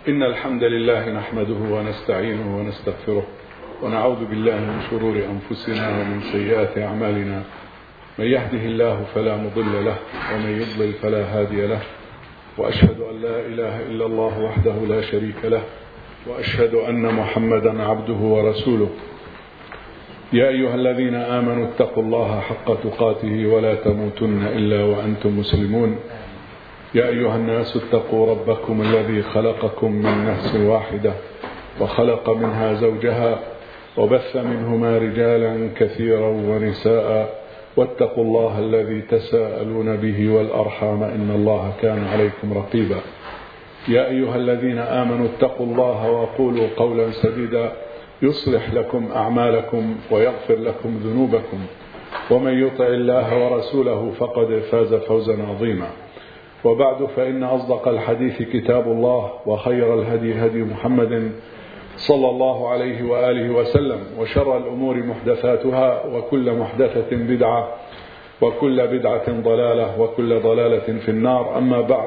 إن الحمد لله نحمده ونستعينه ونستغفره ونعوذ بالله من شرور أنفسنا ومن سيئات أعمالنا. من يهده الله فلا مضل له ومن يضلل فلا هادي له، وأشهد أن لا إله إلا الله وحده لا شريك له، وأشهد أن محمدا عبده ورسوله. يا أيها الذين آمنوا اتقوا الله حق تقاته ولا تموتن إلا وأنتم مسلمون. يا أيها الناس اتقوا ربكم الذي خلقكم من نفس واحدة وخلق منها زوجها وبث منهما رجالا كثيرا ونساء، واتقوا الله الذي تساءلون به والأرحام إن الله كان عليكم رقيبا. يا أيها الذين آمنوا اتقوا الله وقولوا قولا سديدا يصلح لكم أعمالكم ويغفر لكم ذنوبكم، ومن يطع الله ورسوله فقد فاز فوزا عظيما. وبعد، فإن أصدق الحديث كتاب الله، وخير الهدي هدي محمد صلى الله عليه وآله وسلم، وشر الأمور محدثاتها، وكل محدثة بدعة، وكل بدعة ضلالة، وكل ضلالة في النار. أما بعد،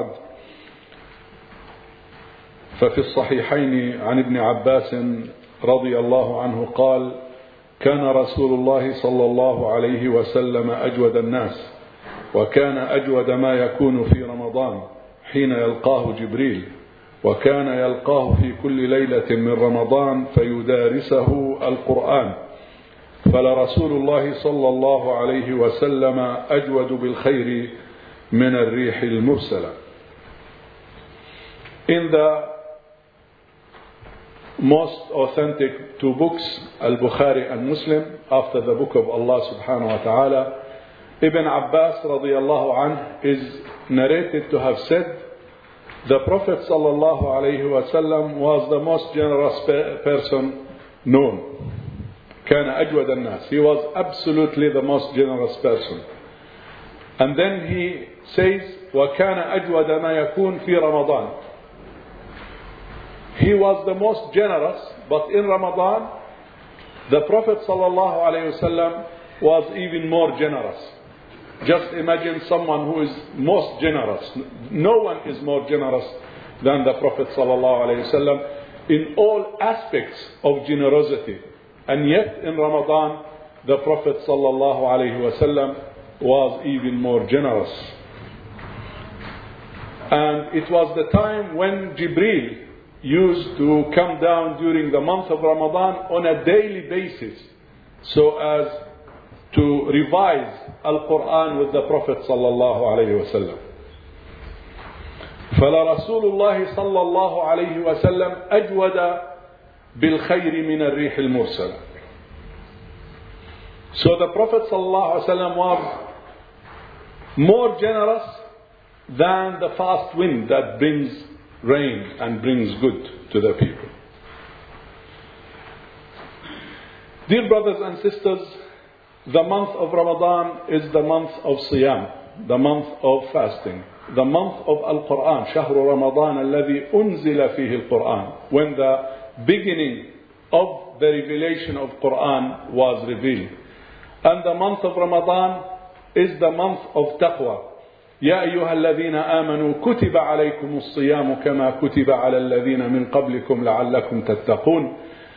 ففي الصحيحين عن ابن عباس رضي الله عنه قال: كان رسول الله صلى الله عليه وسلم أجود الناس، وكان أجود ما يكون في رمضان حين يلقاه جبريل، وكان يلقاه في كل ليلة من رمضان فيدارسه القرآن، فلرسول الله صلى الله عليه وسلم أجود بالخير من الريح المرسلة. In the most authentic two books, Al-Bukhari and Muslim, after the book of Allah subhanahu wa ta'ala, Ibn Abbas radiyallahu anh is narrated to have said, the Prophet sallallahu alayhi wa sallam was the most generous person known. كان أجود الناس. He was absolutely the most generous person. And then he says, وكان أجود ما يكون في رمضان. He was the most generous, but in Ramadan, the Prophet sallallahu alayhi wa sallam was even more generous. Just imagine someone who is most generous. No one is more generous than the Prophet sallallahu alaihi wasallam in all aspects of generosity. And yet in Ramadan, the Prophet sallallahu alaihi wasallam was even more generous. And it was the time when Jibreel used to come down during the month of Ramadan on a daily basis, so as to revise Al-Quran with the Prophet sallallahu alayhi wa sallam. فَلَرَسُولُ اللَّهِ صَلَّى اللَّهُ عَلَيْهِ وَسَلَّمْ أَجْوَدَ بِالْخَيْرِ مِنَ الرِّيحِ الْمُرْسَلَةِ. So the Prophet sallallahu alayhi wa sallam was more generous than the fast wind that brings rain and brings good to the people. Dear brothers and sisters, the month of Ramadan is the month of Siyam, the month of fasting, the month of Al-Quran, شهر رمضان الذي أنزل فيه القرآن, when the beginning of the revelation of Quran was revealed. And the month of Ramadan is the month of taqwa. يا أيها الذين آمنوا كتب عليكم الصيام كما كتب على الذين من قبلكم لعلكم تتقون.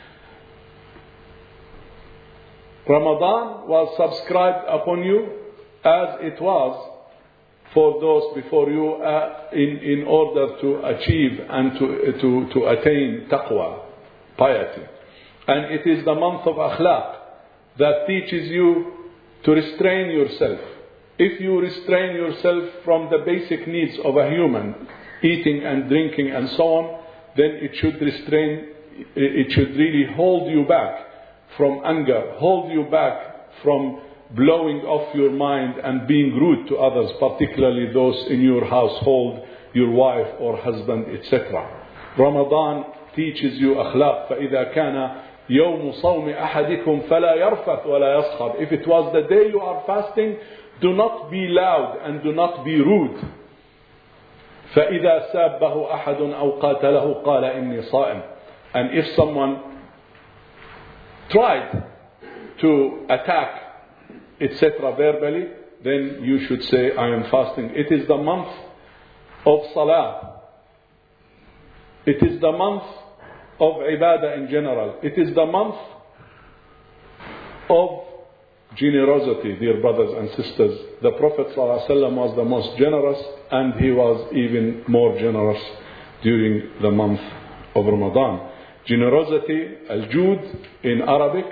Ramadan was subscribed upon you as it was for those before you in order to achieve and to attain taqwa, piety. And it is the month of akhlaq that teaches you to restrain yourself. If you restrain yourself from the basic needs of a human, eating and drinking and so on, then it should really hold you back from anger, hold you back from blowing off your mind and being rude to others, particularly those in your household, your wife or husband, etc. Ramadan teaches you akhlaq. فَإِذَا كَانَ يَوْمُ صَوْمِ أَحَدِكُمْ فَلَا يَرْفَثْ وَلَا يَصْخَبْ. If it was the day you are fasting, do not be loud and do not be rude. فَإِذَا سَابَّهُ أَحَدٌ أَوْ قَاتَلَهُ قَالَ إِنِّي صَائِمٌ. And if someone tried to attack, etc. verbally, then you should say, I am fasting. It is the month of Salah. It is the month of ibadah in general. It is the month of generosity, dear brothers and sisters. The Prophet ﷺ was the most generous, and he was even more generous during the month of Ramadan. Generosity, al-jud in Arabic,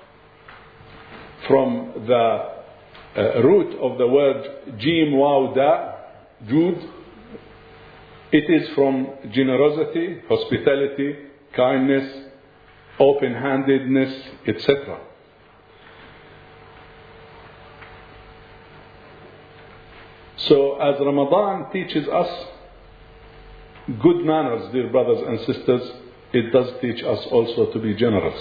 from the root of the word jim waw da, jud, it is from generosity, hospitality, kindness, open-handedness, etc. So as Ramadan teaches us good manners, dear brothers and sisters, it does teach us also to be generous.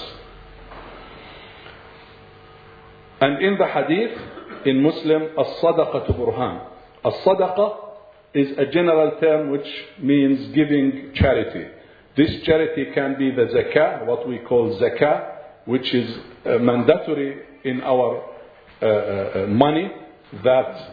And in the hadith, in Muslim, as-sadaqatu burhan. As-sadaqa is a general term which means giving charity. This charity can be the zakah, what we call zakah, which is mandatory in our money that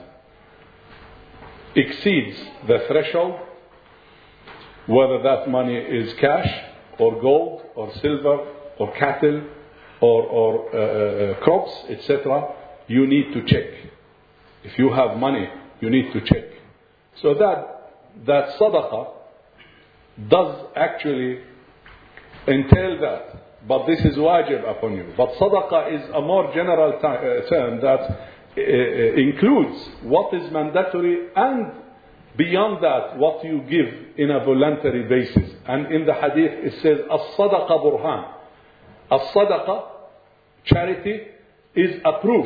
exceeds the threshold, whether that money is cash or gold or silver or cattle or crops, etc. You need to check. If you have money, you need to check. So that sadaqah does actually entail that, but this is wajib upon you. But sadaqah is a more general term that includes what is mandatory and beyond that what you give in a voluntary basis. And in the hadith it says as-sadaqa burhan. As-sadaqa, charity, is a proof.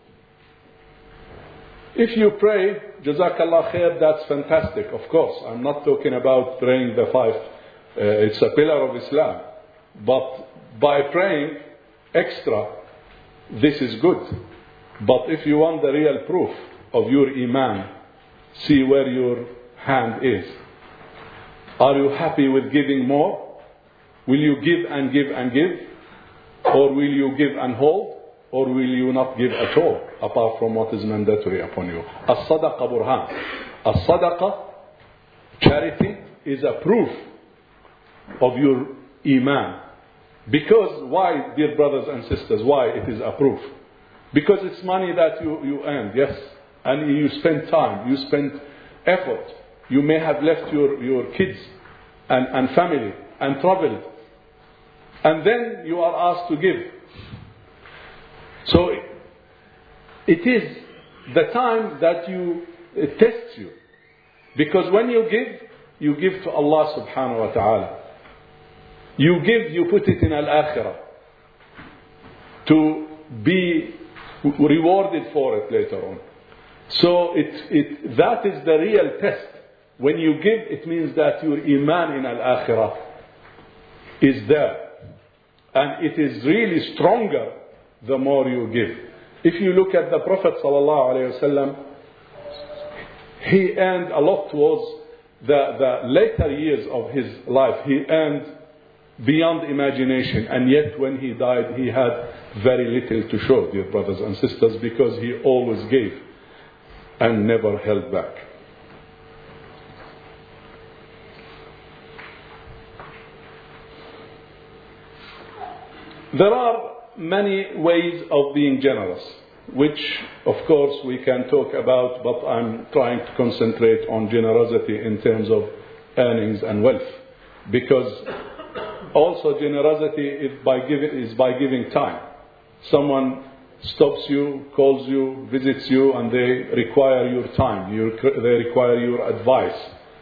If you pray, Jazakallah khair, that's fantastic, of course. I'm not talking about praying the five. It's a pillar of Islam. But by praying extra, this is good. But if you want the real proof of your iman, see where your hand is. Are you happy with giving more? Will you give and give and give? Or will you give and hold? Or will you not give at all, apart from what is mandatory upon you? As-sadaqa burhan. As-sadaqa, charity, is a proof of your iman. Because, why, dear brothers and sisters, why it is a proof? Because it's money that you earned, yes. And you spend time, you spend effort. You may have left your kids and family and traveled. And then you are asked to give. So it is the time that it tests you. Because when you give to Allah subhanahu wa ta'ala. You give, you put it in al-akhirah. To be rewarded for it later on. So that is the real test. When you give, it means that your iman in al-akhirah is there. And it is really stronger the more you give. If you look at the Prophet ﷺ, he earned a lot towards the later years of his life. He earned beyond imagination, and yet when he died he had very little to show, dear brothers and sisters, because he always gave and never held back. There are many ways of being generous, which of course we can talk about, but I'm trying to concentrate on generosity in terms of earnings and wealth, because also generosity is by giving time. Someone stops you, calls you, visits you, and they require your time, they require your advice,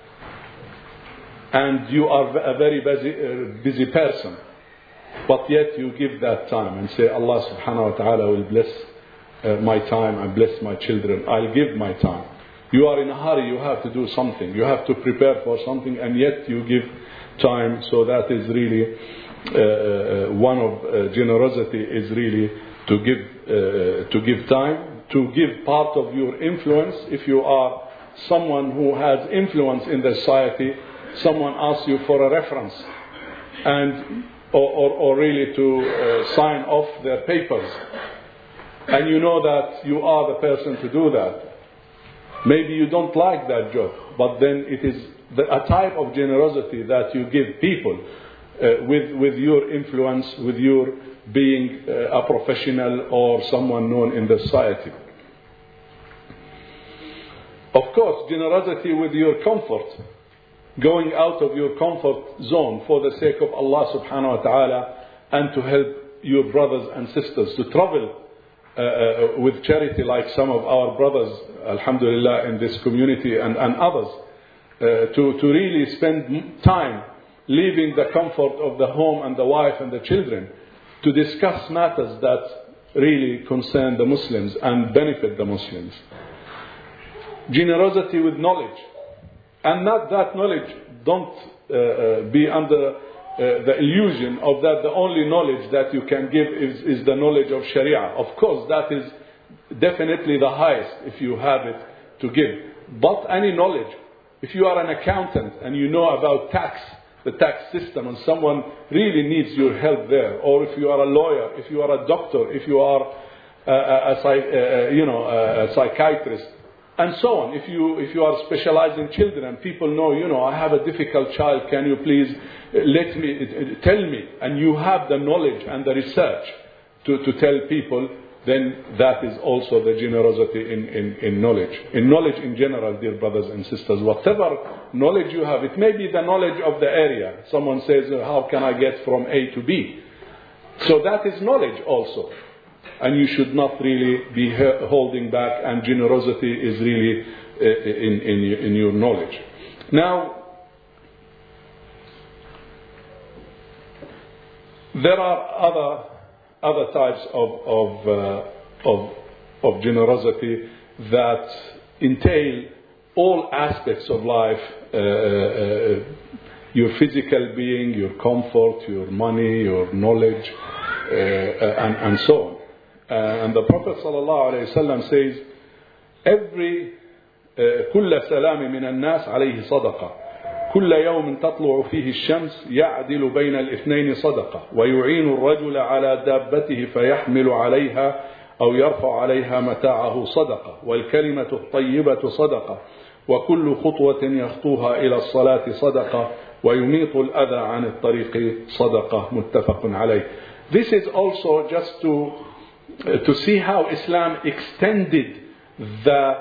and you are a very busy person. But yet you give that time and say, Allah subhanahu wa ta'ala will bless my time and bless my children. I'll give my time. You are in a hurry, you have to do something. You have to prepare for something, and yet you give time. So that is really one of generosity, is really to give time, to give part of your influence. If you are someone who has influence in the society, someone asks you for a reference, and or really to sign off their papers, and you know that you are the person to do that. Maybe you don't like that job, but then it is a type of generosity that you give people with your influence, with your being a professional or someone known in the society. Of course, generosity with your comfort, going out of your comfort zone for the sake of Allah subhanahu wa ta'ala, and to help your brothers and sisters to travel with charity, like some of our brothers, alhamdulillah, in this community and others, to really spend time leaving the comfort of the home and the wife and the children to discuss matters that really concern the Muslims and benefit the Muslims. Generosity with knowledge, and not that knowledge, don't be under the illusion of that the only knowledge that you can give is the knowledge of Sharia. Of course, that is definitely the highest if you have it to give. But any knowledge, if you are an accountant and you know about the tax system, and someone really needs your help there, or if you are a lawyer, if you are a doctor, if you are a psychiatrist, and so on. If you are specialized in children, and people know, I have a difficult child, can you please tell me, and you have the knowledge and the research to tell people, then that is also the generosity in knowledge. In knowledge in general, dear brothers and sisters, whatever knowledge you have, it may be the knowledge of the area. Someone says, how can I get from A to B? So that is knowledge also. And you should not really be holding back, and generosity is really in your knowledge. Now, there are other types of generosity that entail all aspects of life, your physical being, your comfort, your money, your knowledge, and so on. And the Prophet ﷺ says, every كل سلام من الناس عليه صدقة كل يوم تطلع فيه الشمس يعدل بين الاثنين صدقة ويعين الرجل على دابته فيحمل عليها أو يرفع عليها متاعه صدقة والكلمة الطيبة صدقة وكل خطوة يخطوها إلى الصلاة صدقة ويميط الأذى عن الطريق صدقة متفق عليه. This is also just to see how Islam extended the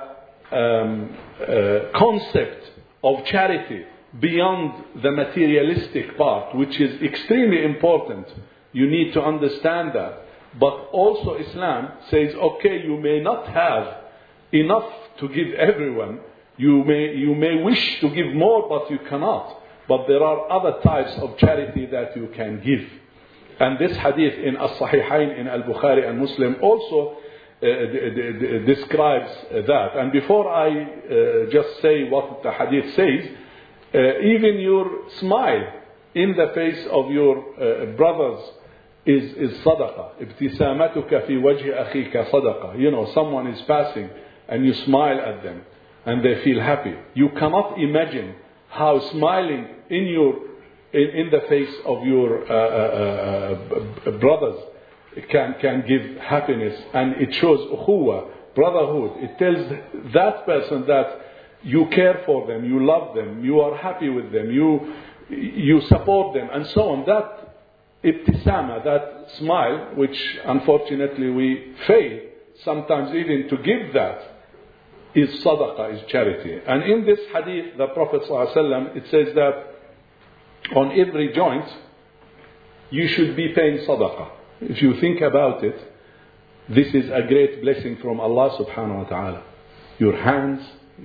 concept of charity beyond the materialistic part, which is extremely important. You need to understand that. But also Islam says, okay, you may not have enough to give everyone. You may wish to give more, but you cannot. But there are other types of charity that you can give. And this hadith in As-Sahihain, in Al-Bukhari and Muslim, also describes that. And before I just say what the hadith says, even your smile in the face of your brothers is sadaqah. Ibtisamatuka fi wajhi akhika sadaqah. Someone is passing and you smile at them and they feel happy. You cannot imagine how smiling in the face of your brothers can give happiness, and it shows ukhuwa, brotherhood. It tells that person that you care for them, you love them, you are happy with them, you support them, and so on. That ibtisama, that smile, which unfortunately we fail sometimes even to give, that is sadaqah, is charity. And in this hadith, the Prophet ﷺ, it says that on every joint you should be paying sadaqah. If you think about it, this is a great blessing from Allah subhanahu wa ta'ala. Your hands,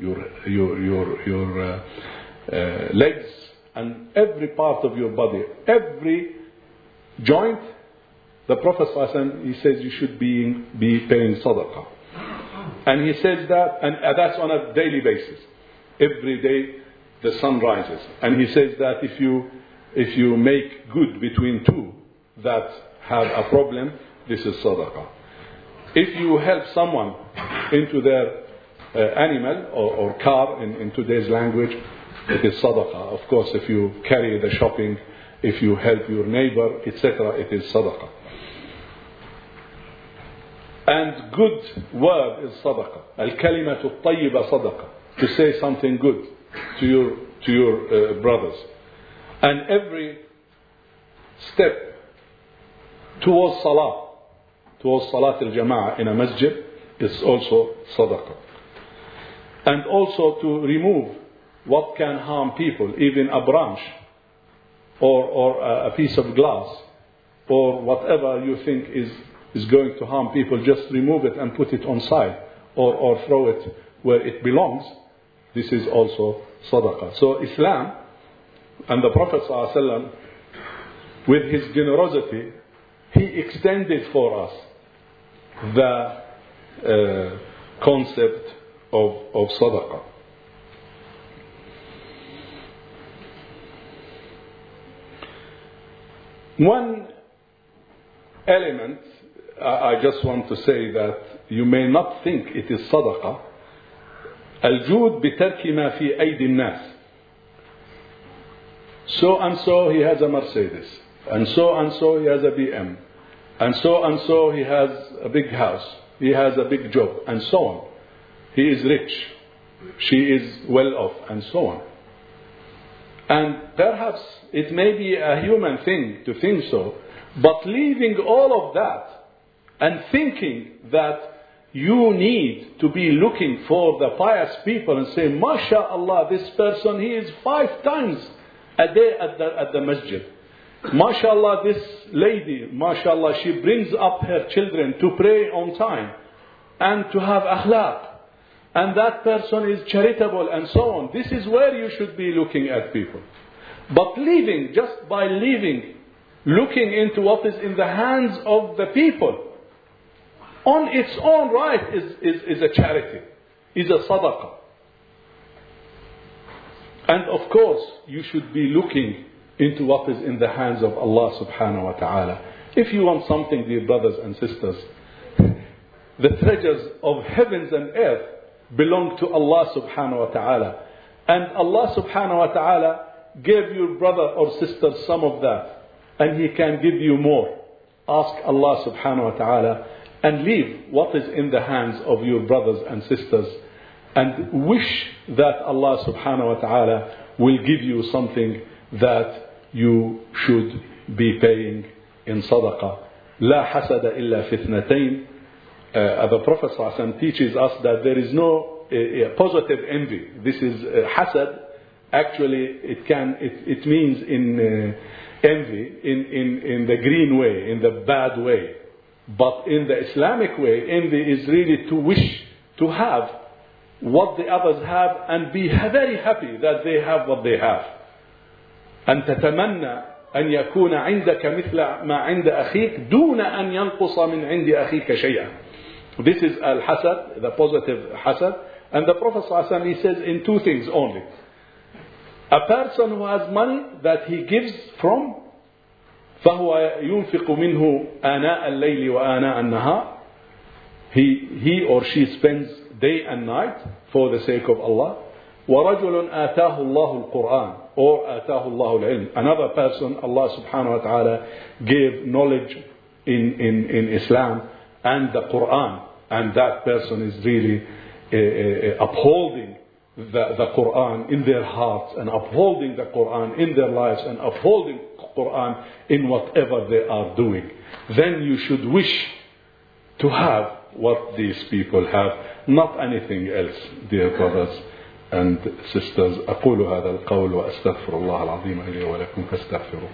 your legs, and every part of your body, every joint, the Prophet ﷺ, he says you should be paying sadaqah. And he says that, and that's on a daily basis. Every day the sun rises. And he says that if you make good between two that have a problem, this is sadaqah. If you help someone into their animal or car in today's language, it is sadaqah. Of course, if you carry the shopping, if you help your neighbor, etc., it is sadaqah. And good word is sadaqah. Al-kalimatu at-tayyiba sadaqah. To say something good to to your brothers. And every step towards Salat al-Jama'ah in a masjid is also sadaqah. And also to remove what can harm people, even a branch or a piece of glass or whatever you think is going to harm people, just remove it and put it on side or throw it where it belongs. This is also sadaqah. So Islam and the Prophet ﷺ, with his generosity, he extended for us the concept of sadaqah. One element I just want to say that you may not think it is sadaqah. الجود بترك ما في أيدي الناس. So and so he has a Mercedes, and so he has a BM, and so he has a big house, he has a big job, and so on. He is rich, she is well off, and so on. And perhaps it may be a human thing to think so, but leaving all of that and thinking that you need to be looking for the pious people and say, MashaAllah, this person, he is 5 times a day at the masjid. MashaAllah, this lady, MashaAllah, she brings up her children to pray on time and to have akhlaq. And that person is charitable and so on. This is where you should be looking at people. But just by leaving, looking into what is in the hands of the people, on its own right is a charity, is a sadaqah. And of course, you should be looking into what is in the hands of Allah subhanahu wa ta'ala. If you want something, dear brothers and sisters, the treasures of heavens and earth belong to Allah subhanahu wa ta'ala. And Allah subhanahu wa ta'ala gave your brother or sister some of that, and He can give you more. Ask Allah subhanahu wa ta'ala and leave what is in the hands of your brothers and sisters, and wish that Allah subhanahu wa ta'ala will give you something that you should be paying in sadaqah. لا حسد إلا في اثنتين. The Prophet ﷺ teaches us that there is no positive envy. This is hasad. Actually, it means in envy in the green way, in the bad way. But in the Islamic way, envy is really to wish to have what the others have and be very happy that they have what they have. أن تتمنى أن يكون عندك مثل ما عند أخيك دون أن ينقص من عند أخيك شيئا. This is al-hasad, the positive hasad. And the Prophet ﷺ, he says in 2 things only. A person who has money that he gives from, فهو ينفق منه آناء الليل وآناء النهار. He or she spends day and night for the sake of Allah. ورجل آتاه الله القرآن or آتاه الله العلم. Another person, Allah subhanahu wa ta'ala gave knowledge in Islam and the Quran, and that person is really upholding the Quran in their hearts, and upholding the Quran in their lives, and upholding Quran in whatever they are doing. Then you should wish to have what these people have, not anything else, dear brothers and sisters. أقول هذا القول وأستغفر الله العظيم لي ولكم فاستغفروه.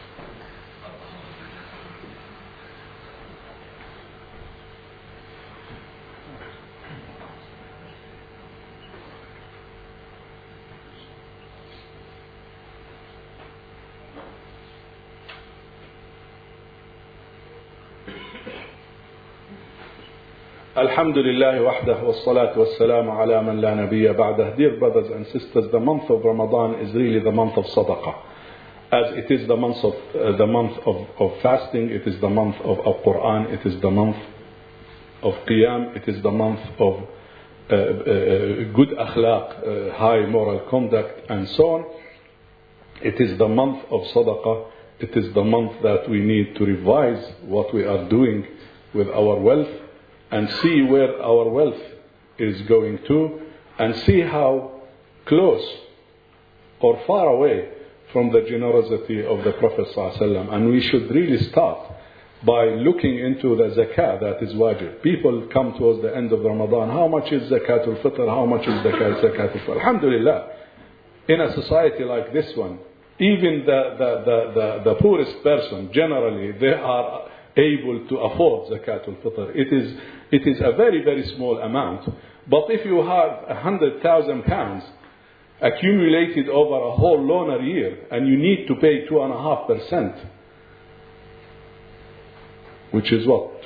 الحمد لله وحده والصلاة والسلام على من لا نبي بعده. Dear brothers and sisters, the month of Ramadan is really the month of sadaqah. As it is the month of fasting, it is the month of Quran, it is the month of Qiyam, it is the month of good akhlaq, high moral conduct, and so on. It is the month of sadaqah. It is the month that we need to revise what we are doing with our wealth, and see where our wealth is going to, and see how close or far away from the generosity of the Prophet ﷺ. And we should really start by looking into the zakah that is wajib. People come towards the end of Ramadan. How much is zakatul fitr? How much is zakatul fitr? Alhamdulillah, in a society like this one, even the poorest person, generally, they are able to afford zakatul fitr. It is a very, very small amount. But if you have 100,000 pounds accumulated over a whole lunar year, and you need to pay 2.5%, which is what?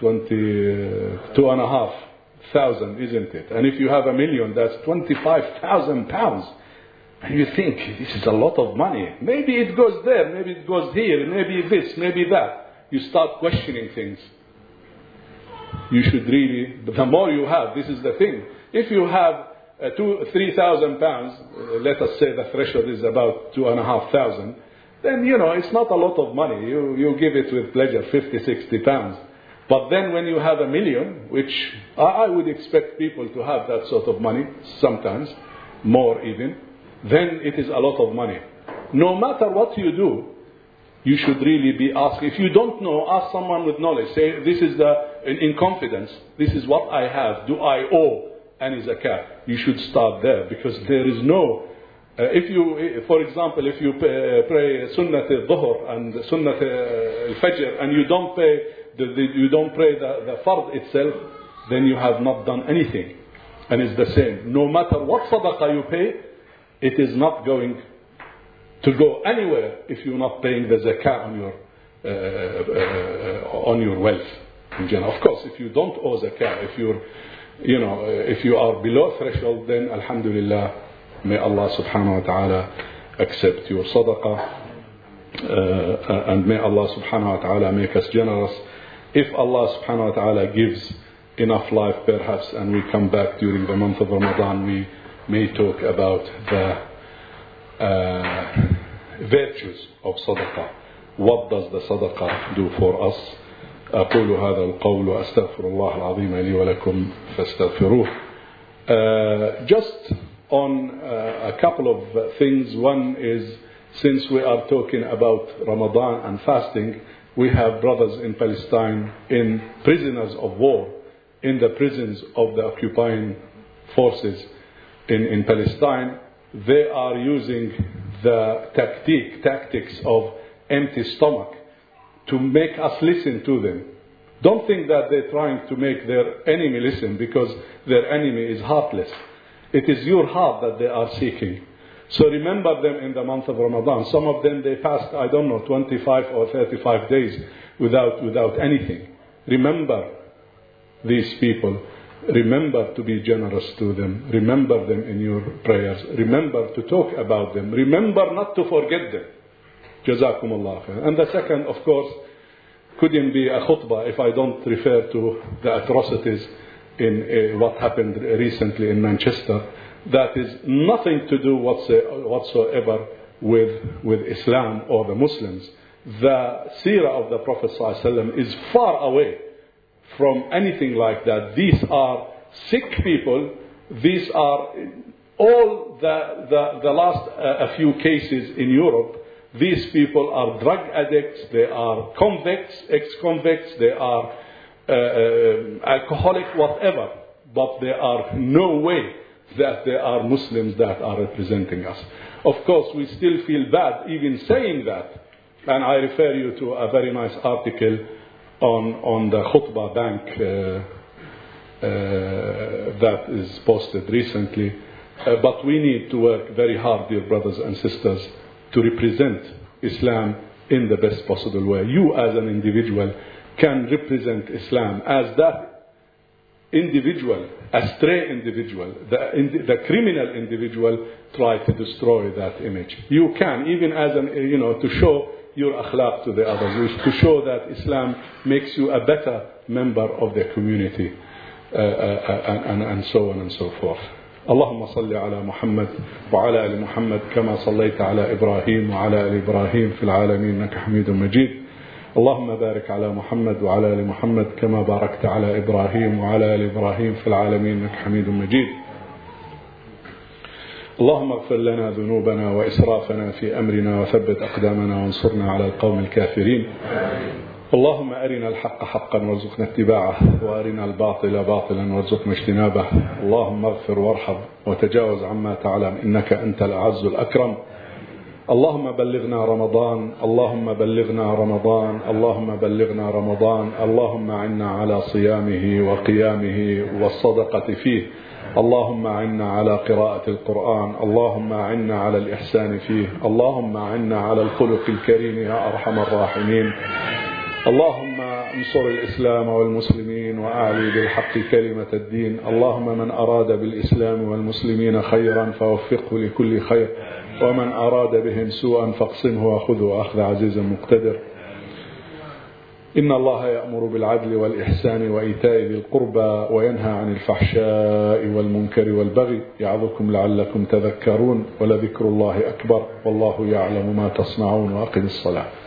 22,500, isn't it? And if you have 1 million, that's 25,000 pounds. And you think, this is a lot of money. Maybe it goes there, maybe it goes here, maybe this, maybe that. You start questioning things. You should really, the more you have, this is the thing. If you have 3,000 pounds, let us say the threshold is about 2,500, then, it's not a lot of money. You give it with pleasure, 50, 60 pounds. But then when you have 1 million, which I would expect people to have that sort of money, sometimes, more even, then it is a lot of money. No matter what you do, you should really be asked. If you don't know, ask someone with knowledge. Say, this is in confidence, this is what I have. Do I owe any zakat? You should start there, because there is no... for example, if you pray Sunnat al-Dhuhr and Sunnat al-Fajr, and you don't pray the Fard itself, then you have not done anything. And it's the same. No matter what sadaqah you pay, it is not going to go anywhere if you're not paying the zakah on your wealth in general. Of course, if you don't owe zakah, if you are below threshold, then alhamdulillah, may Allah subhanahu wa ta'ala accept your sadaqah, and may Allah subhanahu wa ta'ala make us generous. If Allah subhanahu wa ta'ala gives enough life perhaps, and we come back during the month of Ramadan, we may talk about the virtues of sadaqah. What does the sadaqah do for us? أقول هذا القول وأستغفر الله العظيم لي ولكم فاستغفروه. Just on a couple of things. One is, since we are talking about Ramadan and fasting, we have brothers in Palestine, in prisoners of war, in the prisons of the occupying forces in Palestine. They are using the tactics of empty stomach to make us listen to them. Don't think that they're trying to make their enemy listen, because their enemy is heartless. It is your heart that they are seeking. So remember them in the month of Ramadan. Some of them, they fast, 25 or 35 days without anything. Remember these people. Remember to be generous to them. Remember them in your prayers. Remember to talk about them. Remember not to forget them. Jazakumullah khair. And the second, of course, couldn't be a khutbah if I don't refer to the atrocities in what happened recently in Manchester. That is nothing to do whatsoever with Islam or the Muslims. The seerah of the Prophet ﷺ is far away from anything like that. These are sick people. These are all the last a few cases in Europe. These people are drug addicts. They are convicts, ex-convicts. They are alcoholic, whatever. But there are no way that they are Muslims that are representing us. Of course, we still feel bad even saying that. And I refer you to a very nice article on the Khutbah Bank that is posted recently. But we need to work very hard, dear brothers and sisters, to represent Islam in the best possible way. You as an individual can represent Islam as that individual, a stray individual, the criminal individual try to destroy that image. You can, even as to show your akhlaq to the others, to show that Islam makes you a better member of the community, and so on and so forth. اللهم صل على محمد وعلى آل محمد كما صليت على إبراهيم وعلى آل إبراهيم في العالمين إنك حميد مجيد. اللهم بارك على محمد وعلى آل محمد كما باركت على إبراهيم وعلى آل إبراهيم في العالمين إنك حميد مجيد. اللهم اغفر لنا ذنوبنا وإسرافنا في أمرنا وثبت أقدامنا وانصرنا على القوم الكافرين. اللهم أرنا الحق حقا وارزقنا اتباعه، وأرنا الباطل باطلا وارزقنا اجتنابه. اللهم اغفر وارحم وتجاوز عما تعلم، إنك أنت الأعز الأكرم. اللهم بلغنا رمضان، اللهم بلغنا رمضان، اللهم بلغنا رمضان. اللهم أعنا على صيامه وقيامه والصدقة فيه. اللهم أعنا على قراءة القرآن، اللهم أعنا على الإحسان فيه، اللهم أعنا على الخلق الكريم يا أرحم الراحمين. اللهم انصر الإسلام والمسلمين وأعلي بالحق كلمة الدين. اللهم من أراد بالإسلام والمسلمين خيرا فوفقه لكل خير، ومن أراد بهم سوءا فاقسمه وخذه أخذ عزيز مقتدر. إن الله يأمر بالعدل والإحسان وإيتاء ذي القربى وينهى عن الفحشاء والمنكر والبغي يعظكم لعلكم تذكرون. ولذكر الله أكبر والله يعلم ما تصنعون. وأقم الصلاة.